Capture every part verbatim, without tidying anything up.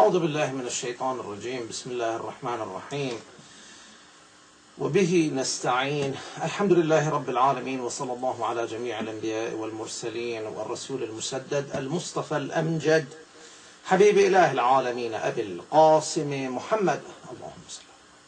أعوذ بالله من الشيطان الرجيم. بسم الله الرحمن الرحيم. وبه نستعين. الحمد لله رب العالمين، وصلى الله على جميع الأنبياء والمرسلين والرسول المسدد المصطفى الأمجد حبيب إله العالمين أبي القاسم محمد، اللهم صل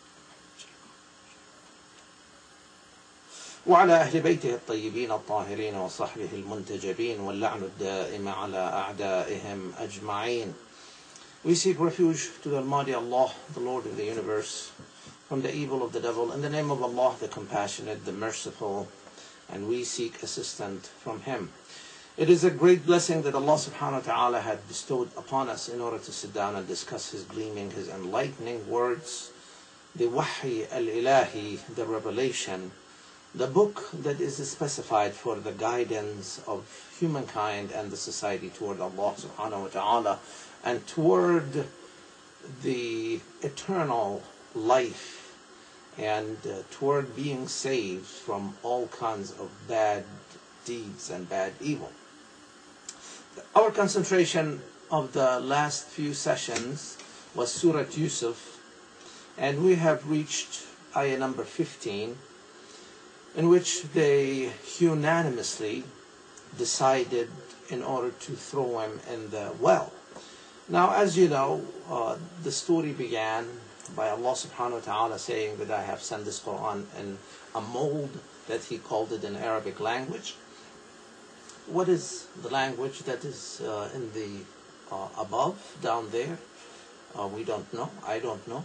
وعلى أهل بيته الطيبين الطاهرين وصحبه المنتجبين، واللعن الدائم على أعدائهم أجمعين. We seek refuge to the Almighty Allah, the Lord of the universe, from the evil of the devil, in the name of Allah, the compassionate, the merciful, and we seek assistance from Him. It is a great blessing that Allah subhanahu wa ta'ala had bestowed upon us in order to sit down and discuss His gleaming, His enlightening words, the Wahy al-Ilahi, the revelation, the book that is specified for the guidance of humankind and the society toward Allah subhanahu wa ta'ala and toward the eternal life and uh, toward being saved from all kinds of bad deeds and bad evil. Our concentration of the last few sessions was Surah Yusuf, and we have reached ayah number fifteen, in which they unanimously decided in order to throw him in the well. Now, as you know, uh, the story began by Allah subhanahu wa ta'ala saying that I have sent this Quran in a mold that He called it in Arabic language. What is the language that is uh, in the uh, above, down there? Uh, we don't know. I don't know.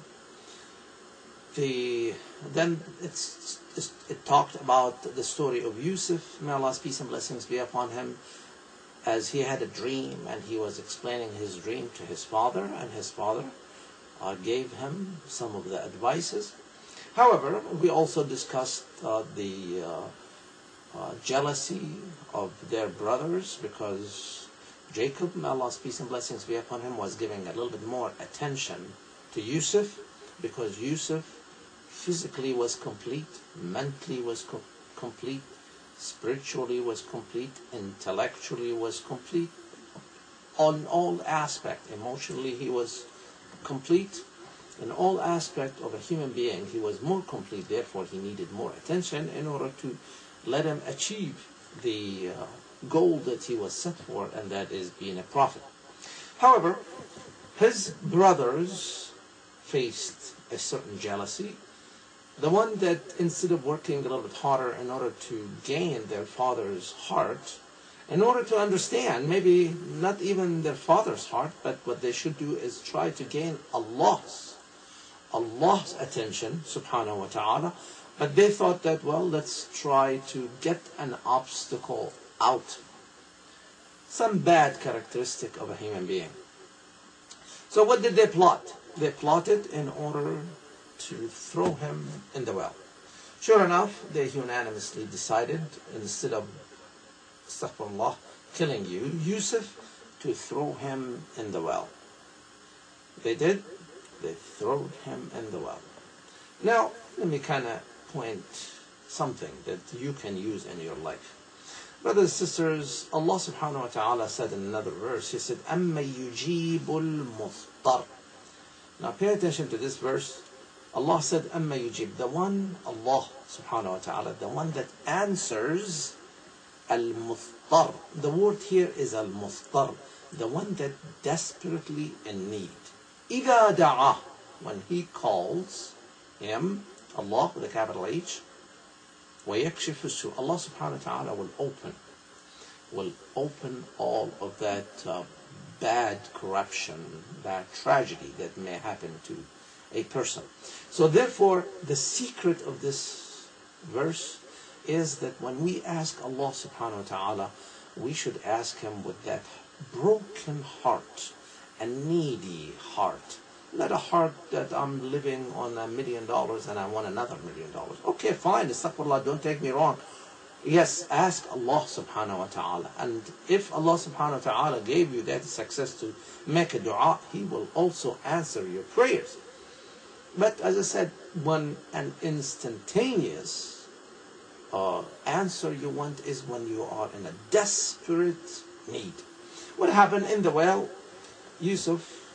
The then it's, it's it talked about the story of Yusuf, may Allah's peace and blessings be upon him, as he had a dream and he was explaining his dream to his father, and his father uh, gave him some of the advices. However, we also discussed uh, the uh, uh, jealousy of their brothers, because Jacob, may Allah's peace and blessings be upon him, was giving a little bit more attention to Yusuf, because Yusuf physically was complete, mentally was co complete, spiritually was complete, intellectually was complete, on all aspects. Emotionally he was complete. In all aspects of a human being he was more complete, therefore he needed more attention in order to let him achieve the uh, goal that he was set for, and that is being a prophet. However, his brothers faced a certain jealousy. The one that, instead of working a little bit harder in order to gain their father's heart, in order to understand, maybe not even their father's heart, but what they should do is try to gain Allah's, Allah's attention, subhanahu wa ta'ala. But they thought that, well, let's try to get an obstacle out. Some bad characteristic of a human being. So what did they plot? They plotted in order to throw him in the well. Sure enough, they unanimously decided, instead of, astaghfirullah, killing you, Yusuf, to throw him in the well. They did. They threw him in the well. Now, let me kind of point something that you can use in your life. Brothers and sisters, Allah subhanahu wa ta'ala said in another verse, He said, أَمَّا يُجِيبُ الْمُضْطَرَّ. Now pay attention to this verse. Allah said, أَمَّا يُجِيبُ, the one, Allah subhanahu wa ta'ala, the one that answers al-muضطر. The word here is al-muضطر, the one that desperately in need. إِذَا دَعَى, when He calls Him, Allah with a capital H, وَيَكْشِفُ السُّوءَ, Allah subhanahu wa ta'ala will open, will open all of that uh, bad corruption, bad tragedy that may happen to a person. So therefore, the secret of this verse is that when we ask Allah subhanahu wa ta'ala, we should ask Him with that broken heart, a needy heart. Not a heart that I'm living on a million dollars and I want another million dollars. Okay, fine, astaghfirullah, don't take me wrong. Yes, ask Allah subhanahu wa ta'ala. And if Allah subhanahu wa ta'ala gave you that success to make a dua, He will also answer your prayers. But as I said, when an instantaneous uh, answer you want is when you are in a desperate need. What happened in the well? Yusuf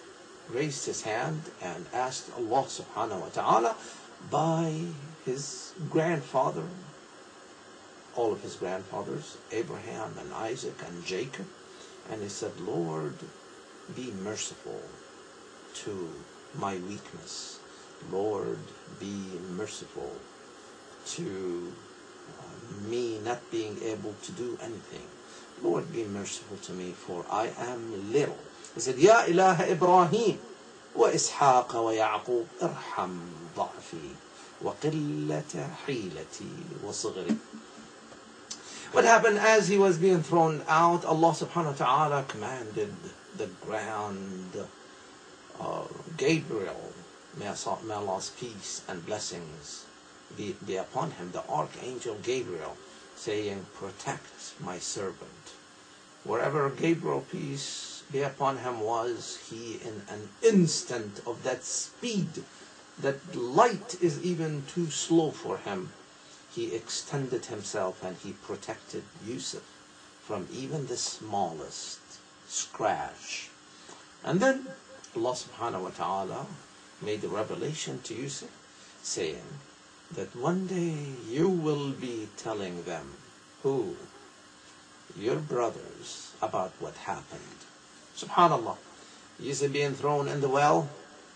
raised his hand and asked Allah subhanahu wa ta'ala by his grandfather, all of his grandfathers, Abraham and Isaac and Jacob, and he said, Lord, be merciful to my weakness. Lord, be merciful to uh, me not being able to do anything. Lord, be merciful to me, for I am little. He said, Ya ilaha Ibrahim wa Ishaq wa Ya'qub irham ضعفي وقلة حيلتي وصغري. What happened as he was being thrown out? Allah subhanahu wa ta'ala commanded the ground, uh, Gabriel, may Allah's peace and blessings be, be upon him, the archangel Gabriel, saying, protect my servant. Wherever Gabriel, peace be upon him, was, he in an instant of that speed, that light is even too slow for him, he extended himself and he protected Yusuf from even the smallest scratch. And then Allah subhanahu wa ta'ala made a revelation to Yusuf, saying that one day you will be telling them, who? Your brothers, about what happened. Subhanallah. Yusuf being thrown in the well,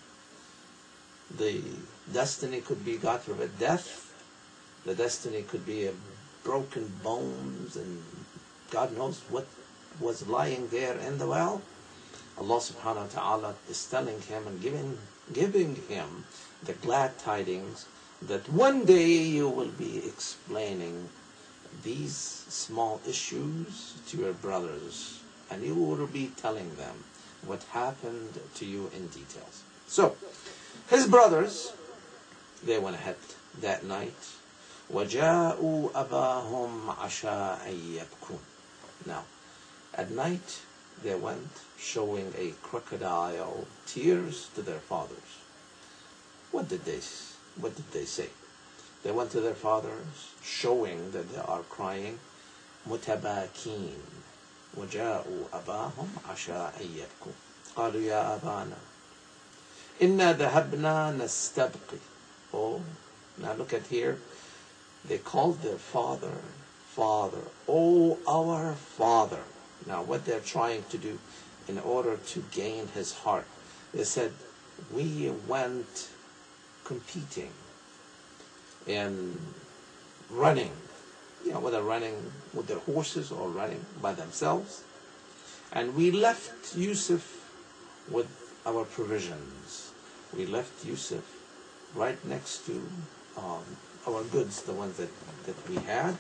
the destiny could be, God forbid, death. The destiny could be a broken bones, and God knows what was lying there in the well. Allah subhanahu wa ta'ala is telling him and giving, giving him the glad tidings that one day you will be explaining these small issues to your brothers, and you will be telling them what happened to you in details. So, his brothers, they went ahead that night. وَجَاءُوا أَبَاهُمْ عَشَاءً يَبْكُونَ. Now, at night, they went showing a crocodile tears to their fathers. What did they, what did they say? They went to their fathers showing that they are crying. مُتَبَاكِينَ وَجَاءُوا أَبَاهُمْ عَشَاءً يَبْكُونَ قَالُوا يَا أَبَانَا إِنَّا ذَهَبْنَا نَسْتَبْقِي. Oh, now look at here. They called their father, Father, oh, our Father. Now, what they're trying to do in order to gain his heart, they said, we went competing in running, you know, whether running with their horses or running by themselves. And we left Yusuf with our provisions. We left Yusuf right next to um, our goods, the ones that, that we had.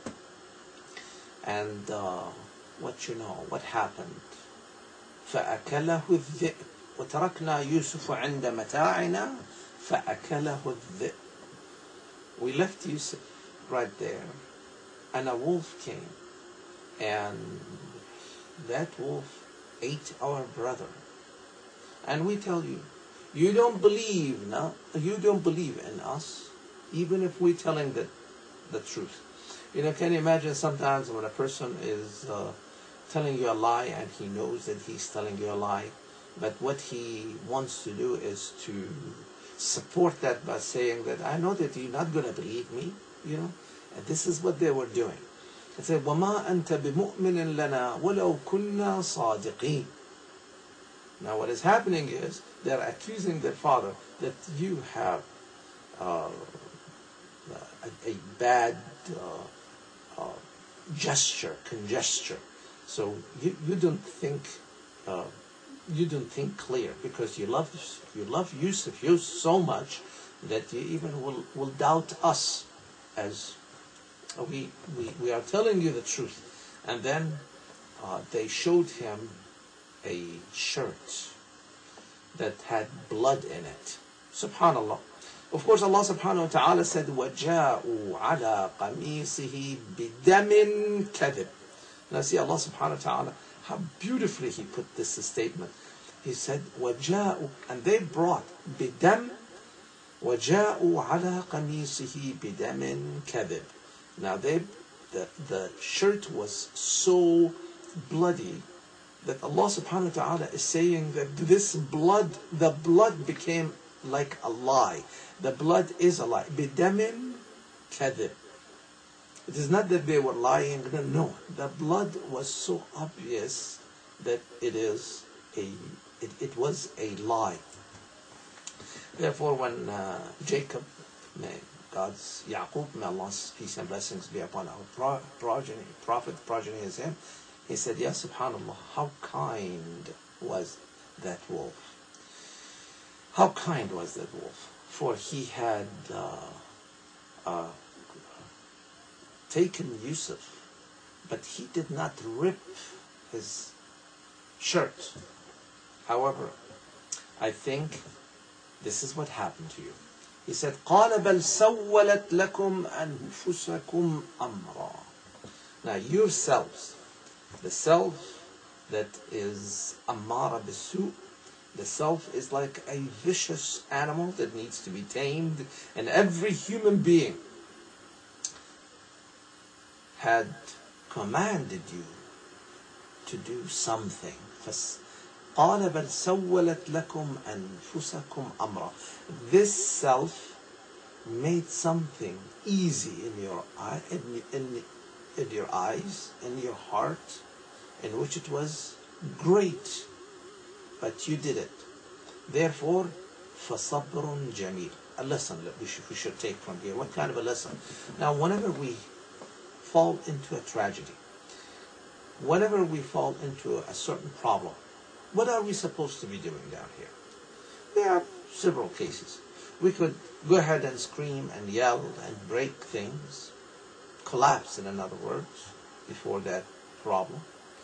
And uh, what you know, what happened? فَأَكَلَهُ الذِّئْبُ وَتَرَكْنَا يُوسُفَ عِنْدَ مَتَاعِنَا فَأَكَلَهُ الذِّئْبُ. We left Yusuf right there, and a wolf came, and that wolf ate our brother. And we tell you, you don't believe, no? You don't believe in us, even if we're telling the, the truth. You know, can you imagine sometimes when a person is uh, telling you a lie and he knows that he's telling you a lie, but what he wants to do is to support that by saying that, I know that you're not going to believe me, you know, and this is what they were doing. They said, وَمَا أَنْتَ بِمُؤْمِنٍ لَنَا وَلَوْ كُنَّا صَادِقِينَ. Now what is happening is they're accusing their father that you have uh, a, a bad uh, uh, gesture, congesture. So you, you don't think uh, you don't think clear, because you love you love Yusuf you so much that you even will, will doubt us, as we, we we are telling you the truth. And then uh, they showed him a shirt that had blood in it. Subhanallah. Of course, Allah subhanahu wa ta'ala said, وَجَاءُوا عَلَىٰ قَمِيصِهِ بِدَمٍ كَذِبٍ. Now see Allah subhanahu wa ta'ala, how beautifully He put this statement. He said, وَجَاءُوا, and they brought بِدَمٍ, وَجَاءُوا عَلَىٰ قَمِيصِهِ بِدَمٍ كَذِبٍ. Now they, the, the shirt was so bloody that Allah subhanahu wa ta'ala is saying that this blood, the blood became like a lie. The blood is a lie. Bidamin kadhib. It is not that they were lying. No, the blood was so obvious that it is a, it, it was a lie. Therefore, when uh, Jacob, may God's Yaqub, may Allah's peace and blessings be upon our pro- progeny, prophet, progeny is him, he said, Ya subhanallah, how kind was that wolf? How kind was that wolf? For he had uh, uh, taken Yusuf, but he did not rip his shirt. However, I think this is what happened to you. He said, قَالَ بَلْ سَوَّلَتْ لَكُمْ أَنفُسَكُمْ أَمْرًا. Now yourselves, the self that is Ammara bisu, the self is like a vicious animal that needs to be tamed, and every human being had commanded you to do something. قَالَ بَلْ سَوَّلَتْ لَكُمْ أَنفُسَكُمْ أَمْرًا. This self made something easy in your eye, in, in, in your eyes, in your heart, in which it was great, but you did it. Therefore, فَصَبْرٌ جَمِيلٌ. A lesson that we should, we should take from here. What kind of a lesson? Now, whenever we fall into a tragedy, whenever we fall into a certain problem, what are we supposed to be doing down here? There are several cases. We could go ahead and scream and yell and break things, collapse in other words, before that problem.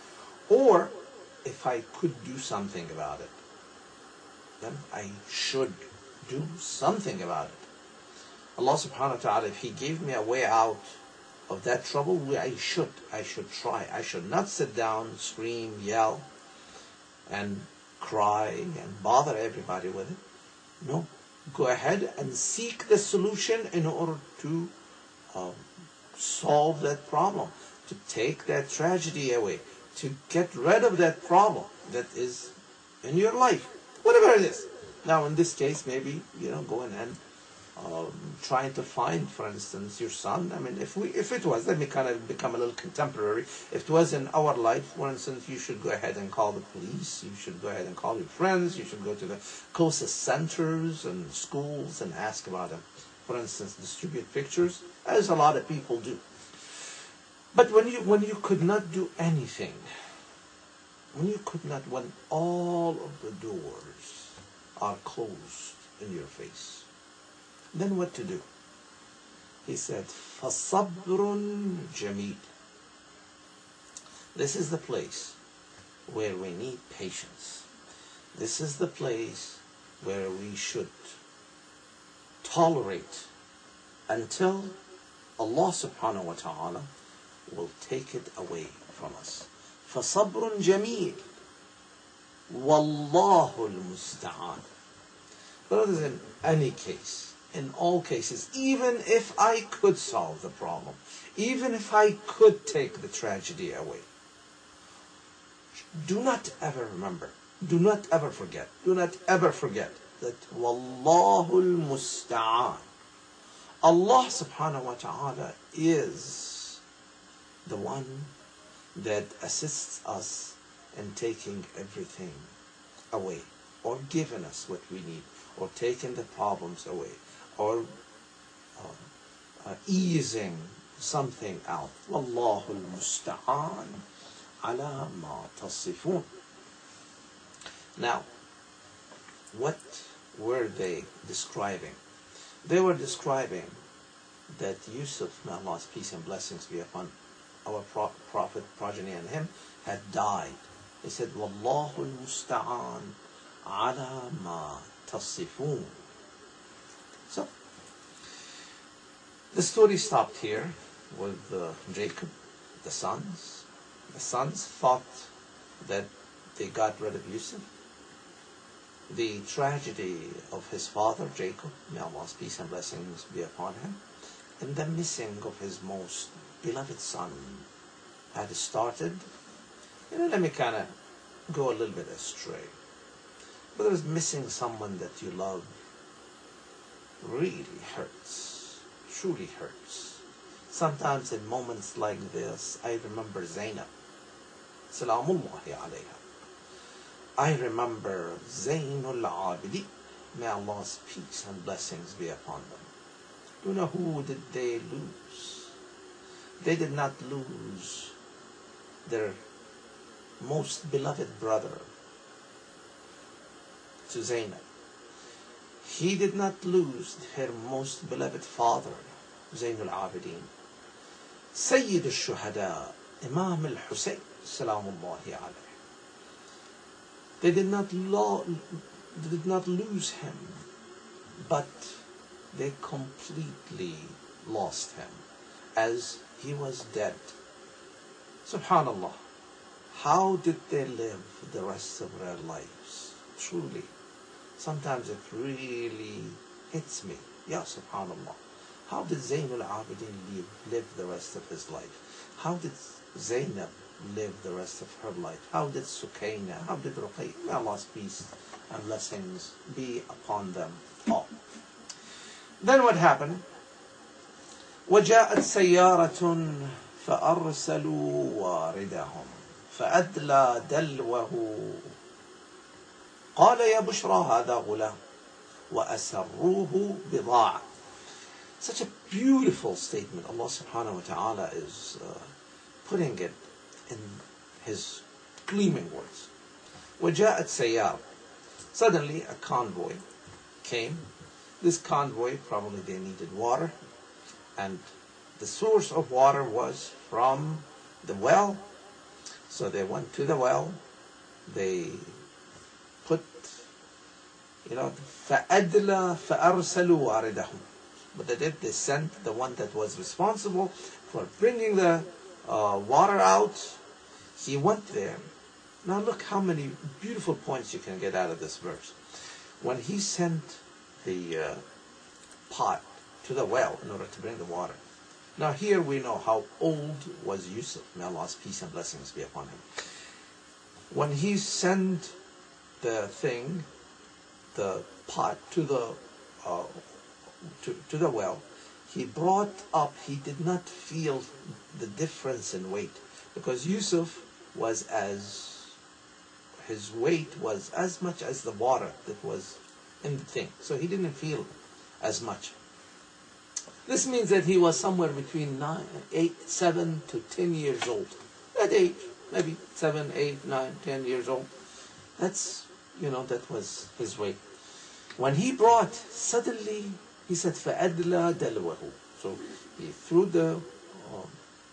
Or, if I could do something about it, then I should do something about it. Allah subhanahu wa ta'ala, if He gave me a way out of that trouble, I should, I should try. I should not sit down, scream, yell, and cry and bother everybody with it. No, go ahead and seek the solution in order to um, solve that problem, to take that tragedy away, to get rid of that problem that is in your life, whatever it is. Now, in this case, maybe, you know, going and um, trying to find, for instance, your son. I mean, if we, if it was, let me kind of become a little contemporary. If it was in our life, for instance, you should go ahead and call the police. You should go ahead and call your friends. You should go to the closest centers and schools and ask about them. For instance, distribute pictures, as a lot of people do. But when you when you could not do anything, when you could not, when all of the doors are closed in your face, then what to do? He said, فَصَبْرٌ جَمِيلٌ. This is the place where we need patience. This is the place where we should tolerate until Allah subhanahu wa ta'ala will take it away from us. فَصَبْرٌ جَمِيلٌ وَاللَّهُ الْمُسْتَعَانُ. Brothers, in any case, in all cases, even if I could solve the problem, even if I could take the tragedy away, do not ever remember, do not ever forget, do not ever forget that Wallahu al-Musta'an, Allah subhanahu wa ta'ala is the one that assists us in taking everything away, or giving us what we need, or taking the problems away, or uh, uh, easing something out. Wallahu al-Musta'an ala ma tasifun. Now, what were they describing? They were describing that Yusuf, may Allah's peace and blessings be upon our pro- prophet, progeny, and him, had died. They said, Wallahu al-Musta'an ala ma tasifun. So, the story stopped here with uh, Jacob, the sons. The sons thought that they got rid of Yusuf. The tragedy of his father, Jacob, may Allah's peace and blessings be upon him, and the missing of his most beloved son had started. You know, let me kind of go a little bit astray. Whether it's missing someone that you love really hurts, truly hurts. Sometimes in moments like this, I remember Zainab, Salamullahi alayha. I remember Zainul Abidin, may Allah's peace and blessings be upon them. Do you know who did they lose? They did not lose their most beloved brother to Zainab. He did not lose her most beloved father, Zainul Abidin. Sayyid al-Shuhada, Imam al-Husayn, Salamullahi alayhi. They did not lo- they did not lose him, but they completely lost him as he was dead. Subhanallah. How did they live the rest of their lives? Truly, sometimes it really hits me. Ya subhanallah. How did Zainul Abidin live, live the rest of his life? How did Zainab live the rest of her life? How did Sukaina? How did Ruqayya? May Allah's peace and blessings be upon them all. Then what happened? وجاءت سيارة فأرسلوا واردهم فأدلى دلوه قال يا بشرى هذا غلام وأسروه بضاعة. Such a beautiful statement. Allah subhanahu wa ta'ala is uh, putting it in His gleaming words. وجاءت سيارة. Suddenly a convoy came. This convoy, probably they needed water, and the source of water was from the well. So they went to the well. They put, you know, فَأَدْلَى فَأَرْسَلُوا وَارِدَهُمْ. But they did, they sent the one that was responsible for bringing the uh, water out. He went there. Now look how many beautiful points you can get out of this verse. When he sent the uh, pot to the well in order to bring the water. Now here we know how old was Yusuf. May Allah's peace and blessings be upon him. When he sent the thing, the pot to the uh, to, to the well, he brought up, he did not feel the difference in weight, because Yusuf was as, his weight was as much as the water that was in the thing. So he didn't feel as much. This means that he was somewhere between nine, eight, seven to ten years old. That age, maybe seven, eight, nine, ten years old. That's, you know, that was his weight. When he brought, suddenly he said, فَأَدْلَى دَلْوَهُ. So he threw the um,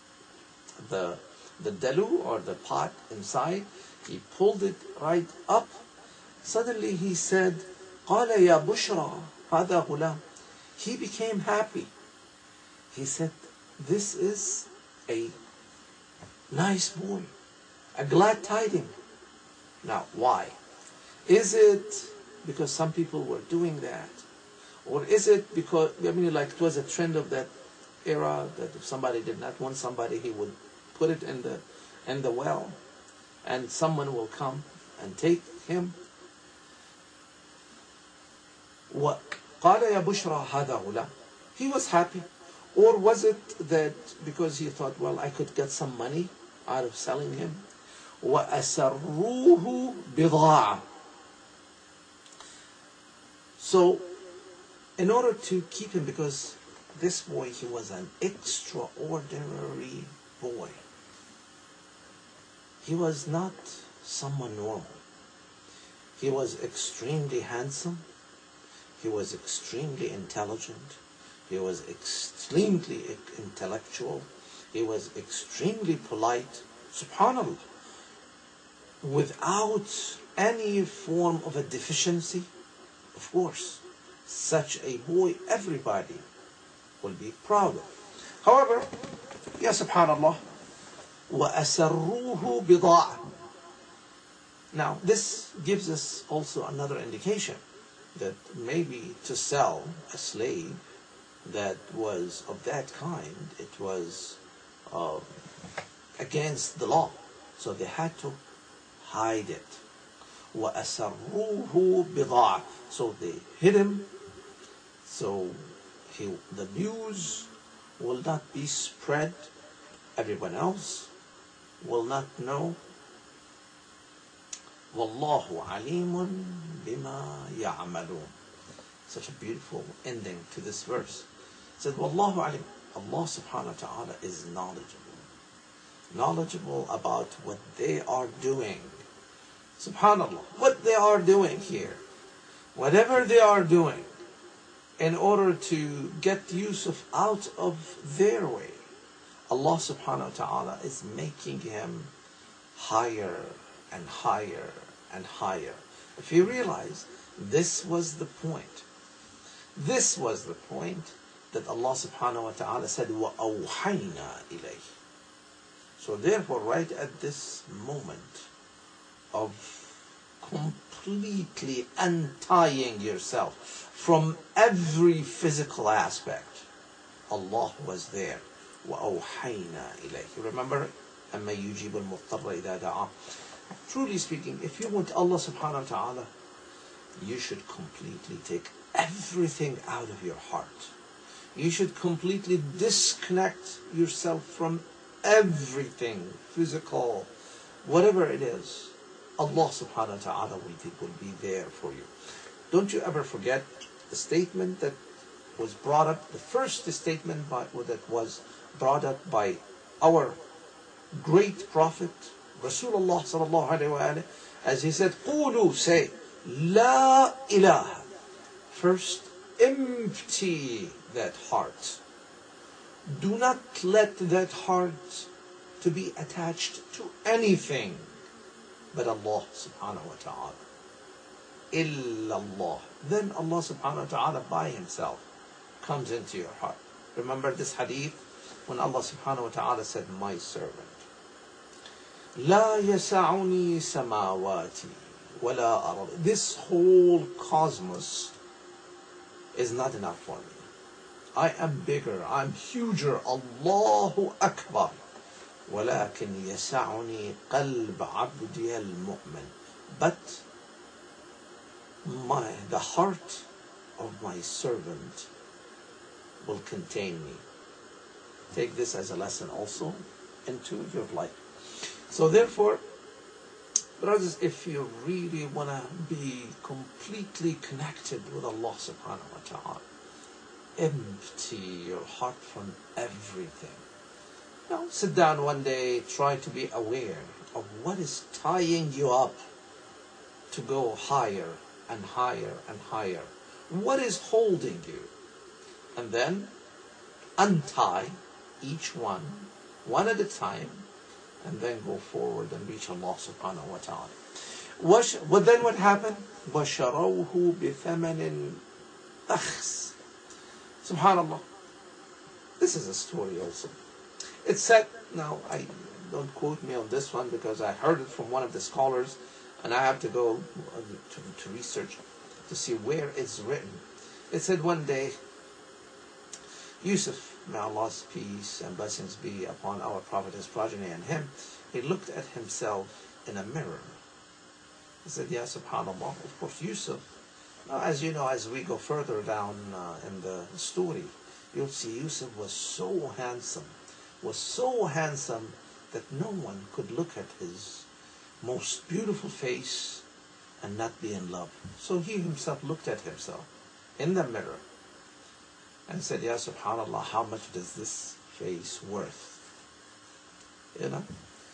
the the dalu or the pot inside. He pulled it right up. Suddenly he said, قال يا بشرى هذا غلام. He became happy. He said, this is a nice boy, a glad tiding. Now, why? Is it because some people were doing that? Or is it because, I mean, like it was a trend of that era that if somebody did not want somebody, he would put it in the in the well, and someone will come and take him. What? قال يا بشرى هذا غلام. He was happy. Or was it that because he thought, well, I could get some money out of selling him? وَأَسَرُّوهُ بِضَاعَةً. So, in order to keep him, because this boy, he was an extraordinary boy. He was not someone normal. He was extremely handsome. He was extremely intelligent. He was extremely intellectual. He was extremely polite. Subhanallah. Without any form of a deficiency. Of course, such a boy, everybody will be proud of. However, ya subhanallah, وَأَسَرُّوهُ بِضَاعَةً. Now, this gives us also another indication that maybe to sell a slave that was of that kind, it was uh, against the law. So they had to hide it. وَأَسَرُّوهُ بِضَاعَةً. So they hid him, so he, the news will not be spread. Everyone else will not know. وَاللَّهُ عَلِيمٌ بِمَا يَعْمَلُونَ. Such a beautiful ending to this verse. It said, وَاللَّهُ عَلِيمٌ. Allah subhanahu wa ta'ala is knowledgeable. Knowledgeable about what they are doing. Subhanallah, what they are doing here. Whatever they are doing in order to get Yusuf out of their way, Allah subhanahu wa ta'ala is making him higher and higher and higher. If you realize, this was the point. This was the point that Allah subhanahu wa ta'ala said, وَأَوْحَيْنَا إِلَيْهِ. So therefore, right at this moment of completely untying yourself from every physical aspect, Allah was there. وَأَوْحَيْنَا إِلَيْهِ. Remember, أَمَّا يُجِيبُ الْمُضْطَرَّ إِذَا دَعَاهُ. Truly speaking, if you want Allah subhanahu wa ta'ala, you should completely take everything out of your heart. You should completely disconnect yourself from everything, physical, whatever it is. Allah subhanahu wa ta'ala will be, will be there for you. Don't you ever forget the statement that was brought up, the first statement by, that was brought up by our great prophet, Rasulullah sallallahu alayhi wa alayhi, as he said, قُولُوا, say, La ilaha. First, empty that heart. Do not let that heart to be attached to anything but Allah subhanahu wa ta'ala. Illallah. Then Allah subhanahu wa ta'ala by himself comes into your heart. Remember this hadith when Allah subhanahu wa ta'ala said, my servant. La yasa'uni samawati wala arad. This whole cosmos is not enough for me. I am bigger, I'm huger. Allahu Akbar. ولكن يسعني قلب عبدي المؤمن. But my, the heart of my servant will contain me. Take this as a lesson also into your life. So therefore, brothers, if you really want to be completely connected with Allah subhanahu wa ta'ala, empty your heart from everything. Now, sit down one day, try to be aware of what is tying you up to go higher and higher and higher. What is holding you? And then untie each one, one at a time, and then go forward and reach Allah subhanahu wa ta'ala. What then what happened? وَشَرَوْهُ بِثَمَنٍ بَخْسٍ. Subhanallah. This is a story also. It's said, now I don't quote me on this one because I heard it from one of the scholars and I have to go to, to research to see where it's written. It said one day, Yusuf, may Allah's peace and blessings be upon our Prophet, his progeny and him, he looked at himself in a mirror. He said, Ya subhanallah, of course Yusuf. Now as you know, as we go further down uh, in the story, you'll see Yusuf was so handsome, was so handsome that no one could look at his most beautiful face and not be in love. So he himself looked at himself in the mirror and said, Ya subhanallah, how much does this face worth? You know?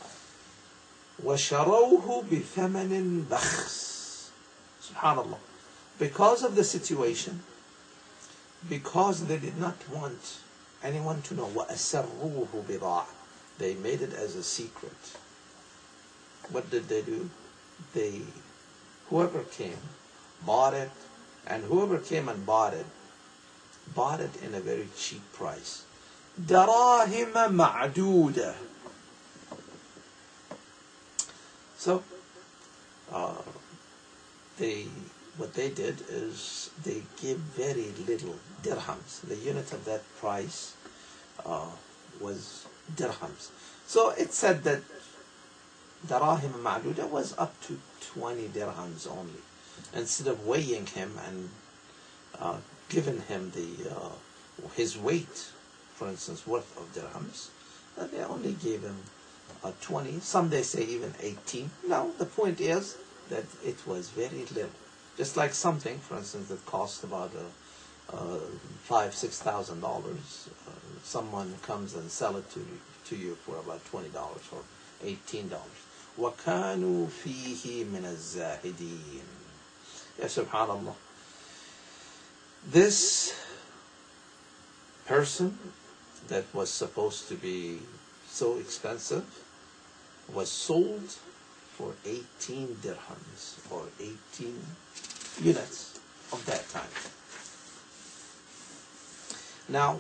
وَشَرَوْهُ بِثَمَنٍ بَخْسٍ. Subhanallah. Because of the situation, because they did not want anyone to know, وَأَسَرُّوهُ بِضَاعَةً. They made it as a secret. What did they do? They, whoever came, bought it, and whoever came and bought it, bought it in a very cheap price. دَرَاهِمَ مَعْدُودَةً. So, uh, they, what they did is they gave very little dirhams. The unit of that price uh, was dirhams. So it said that darahim ma'duda was up to twenty dirhams only. Instead of weighing him and uh, giving him the uh, his weight, for instance, worth of dirhams, uh, they only gave him uh, twenty. Some they say even eighteen. No, the point is that it was very little. Just like something, for instance, that cost about uh, uh, five, six thousand dollars, uh, someone comes and sell it to you, to you for about twenty dollars or eighteen dollars. وَكَانُوا فِيهِ مِنَ الزَّاهِدِينَ. Ya subhanallah. This person that was supposed to be so expensive was sold for eighteen dirhams, or eighteen units of that time. Now,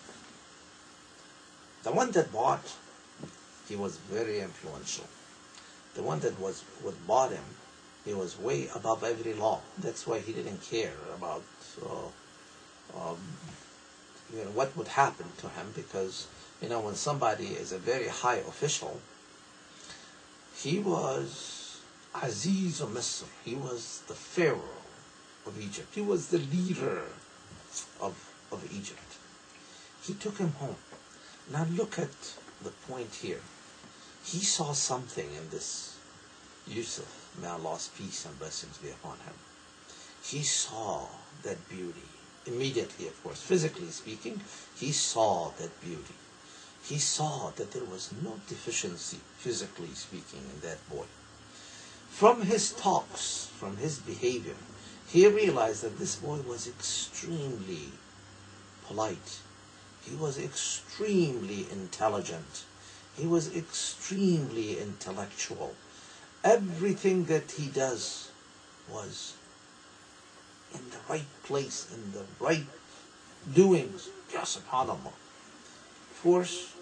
the one that bought, he was very influential. The one that was what bought him, he was way above every law. That's why he didn't care about uh, um, you know, what would happen to him, because you know when somebody is a very high official, he was Aziz of Misr. He was the Pharaoh of Egypt. He was the leader of of Egypt. He took him home. Now look at the point here. He saw something in this Yusuf, may Allah's peace and blessings be upon him. He saw that beauty. Immediately, of course, physically speaking, he saw that beauty. He saw that there was no deficiency, physically speaking, in that boy. From his talks, from his behavior, he realized that this boy was extremely polite. He was extremely intelligent. He was extremely intellectual. Everything that he does was in the right place, in the right doings. Ya subhanallah. Of course,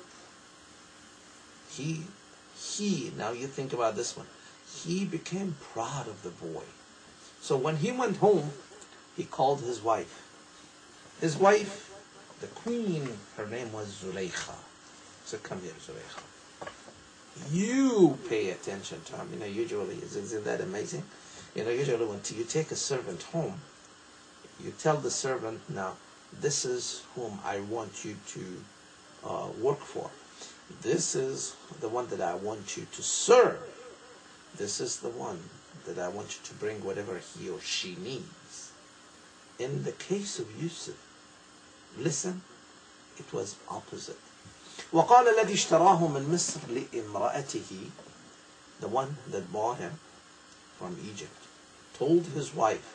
he, he, now you think about this one, he became proud of the boy. So when he went home, he called his wife. His wife, the queen, her name was Zulaykha. So come here, Zulaykha. You pay attention to him. You know, usually, isn't that amazing? You know, usually when you take a servant home, you tell the servant, now, this is whom I want you to uh, work for. This is the one that I want you to serve. This is the one that I want you to bring whatever he or she needs. In the case of Yusuf, listen, it was opposite. وقال الذي اشتراه من مصر لامرأته, the one that bought him from Egypt, told his wife,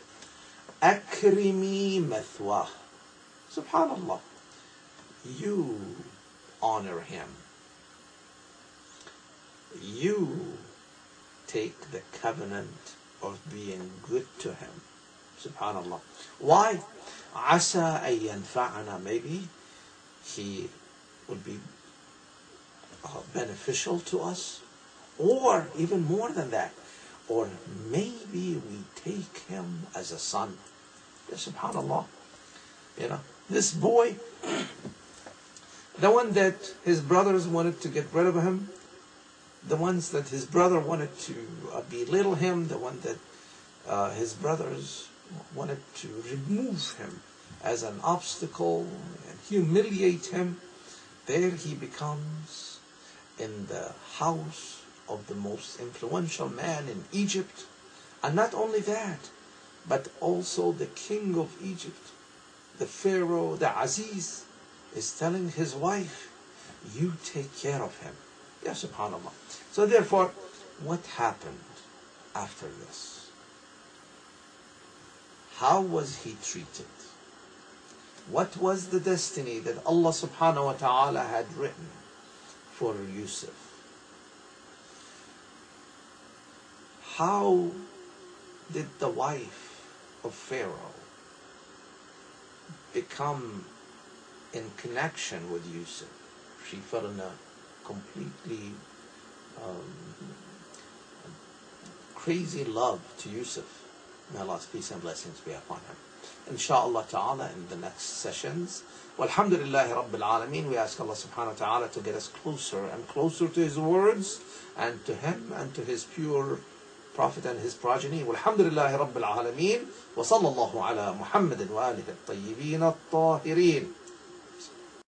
أكرمي مثواه. Subhanallah, you honor him. You take the covenant of being good to him. Subhanallah. Why? عسى أن ينفعنا, maybe he would be uh, beneficial to us, or even more than that, or maybe we take him as a son. Yeah, subhanallah. You know, this boy, the one that his brothers wanted to get rid of him, the ones that his brother wanted to uh, belittle him, the one that uh, his brothers wanted to remove him as an obstacle and humiliate him, there he becomes in the house of the most influential man in Egypt. And not only that, but also the king of Egypt, the Pharaoh, the Aziz, is telling his wife, you take care of him. Ya subhanallah. So therefore, what happened after this? How was he treated? What was the destiny that Allah subhanahu wa ta'ala had written for Yusuf? How did the wife of Pharaoh become in connection with Yusuf? She fell in a completely um, crazy love to Yusuf. May Allah's peace and blessings be upon him. Insha'Allah ta'ala in the next sessions. Walhamdulillahi Rabbil Alameen. We ask Allah subhanahu wa ta'ala to get us closer and closer to his words and to him and to his pure Prophet and his progeny. Walhamdulillahi Rabbil Alameen. Wa sallallahu ala Muhammadin wa alihi at-tayyibin at-tahirin.